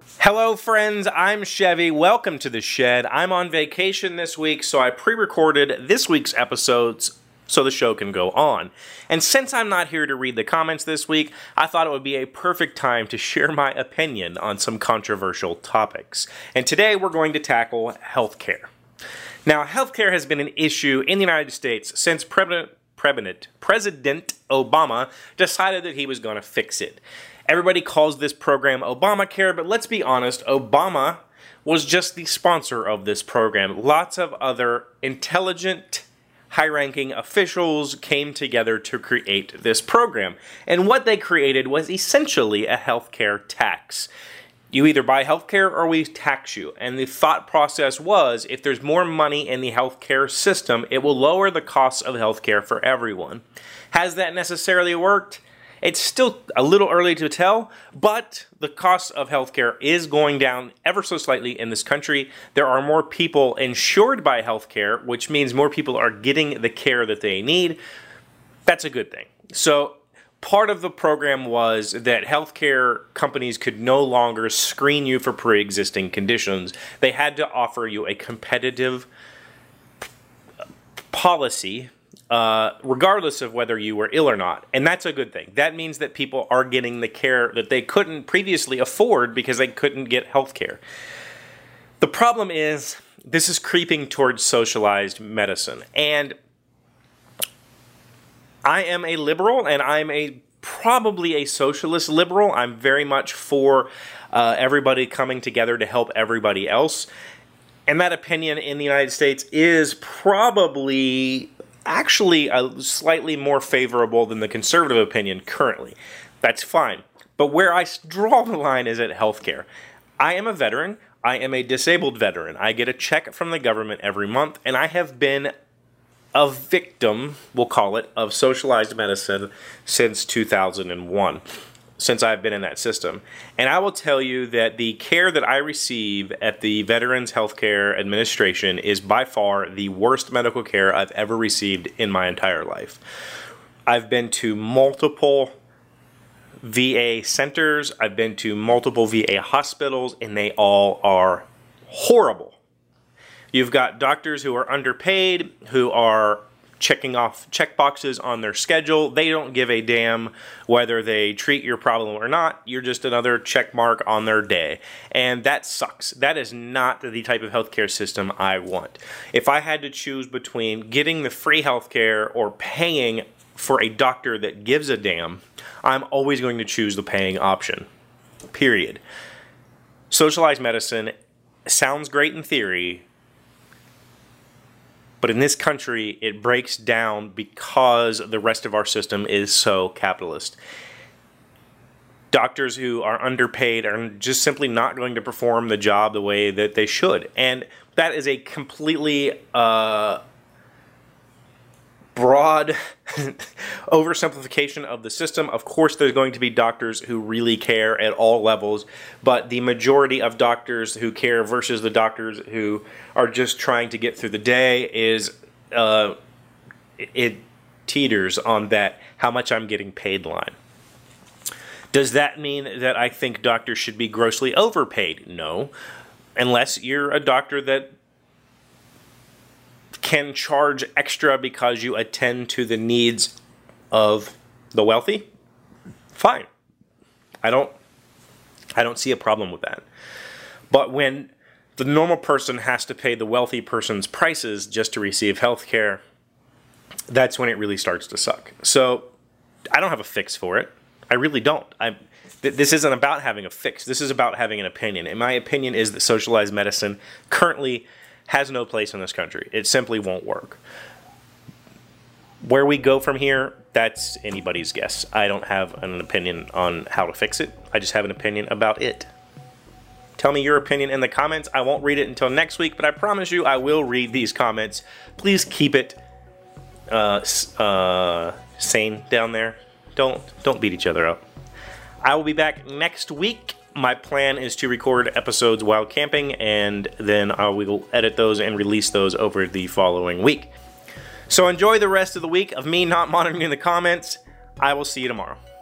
Hello friends, I'm Chevy. Welcome to The Shed. I'm on vacation this week, so I pre-recorded this week's episodes so the show can go on. And since I'm not here to read the comments this week, I thought it would be a perfect time to share my opinion on some controversial topics. And today we're going to tackle healthcare. Now, healthcare has been an issue in the United States since President Obama decided that he was going to fix it. Everybody calls this program Obamacare, but let's be honest, Obama was just the sponsor of this program. Lots of other intelligent, high-ranking officials came together to create this program. And what they created was essentially a healthcare tax. You either buy healthcare or we tax you. And the thought process was, if there's more money in the healthcare system, it will lower the costs of healthcare for everyone. Has that necessarily worked? It's still a little early to tell, but the cost of healthcare is going down ever so slightly in this country. There are more people insured by healthcare, which means more people are getting the care that they need. That's a good thing. So part of the program was that healthcare companies could no longer screen you for pre-existing conditions. They had to offer you a competitive policy regardless of whether you were ill or not. And that's a good thing. That means that people are getting the care that they couldn't previously afford because they couldn't get health care. The problem is, this is creeping towards socialized medicine. And I am a liberal, and I'm probably a socialist liberal. I'm very much for everybody coming together to help everybody else. And that opinion in the United States is probably actually slightly more favorable than the conservative opinion currently. That's fine. But where I draw the line is at healthcare. I am a veteran. I am a disabled veteran. I get a check from the government every month, and I have been a victim, we'll call it, of socialized medicine since 2001. Since I've been in that system. And I will tell you that the care that I receive at the Veterans Healthcare Administration is by far the worst medical care I've ever received in my entire life. I've been to multiple VA centers, I've been to multiple VA hospitals, and they all are horrible. You've got doctors who are underpaid, who are checking off checkboxes on their schedule. They don't give a damn whether they treat your problem or not. You're just another check mark on their day. And that sucks. That is not the type of healthcare system I want. If I had to choose between getting the free healthcare or paying for a doctor that gives a damn, I'm always going to choose the paying option. Period. Socialized medicine sounds great in theory, but in this country, it breaks down because the rest of our system is so capitalist. Doctors who are underpaid are just simply not going to perform the job the way that they should. And that is a completely broad oversimplification of the system. Of course, there's going to be doctors who really care at all levels, but the majority of doctors who care versus the doctors who are just trying to get through the day is, it teeters on that how much I'm getting paid line. Does that mean that I think doctors should be grossly overpaid? No, unless you're a doctor that can charge extra because you attend to the needs of the wealthy. Fine. I don't see a problem with that. But when the normal person has to pay the wealthy person's prices just to receive health care, that's when it really starts to suck. So I don't have a fix for it. I really don't. This isn't about having a fix. This is about having an opinion. And my opinion is that socialized medicine currently has no place in this country. It simply won't work. Where we go from here, that's anybody's guess. I don't have an opinion on how to fix it. I just have an opinion about it. Tell me your opinion in the comments. I won't read it until next week, but I promise you I will read these comments. Please keep it sane down there. Don't beat each other up. I will be back next week. My plan is to record episodes while camping, and then I will edit those and release those over the following week. So enjoy the rest of the week of me not monitoring the comments. I will see you tomorrow.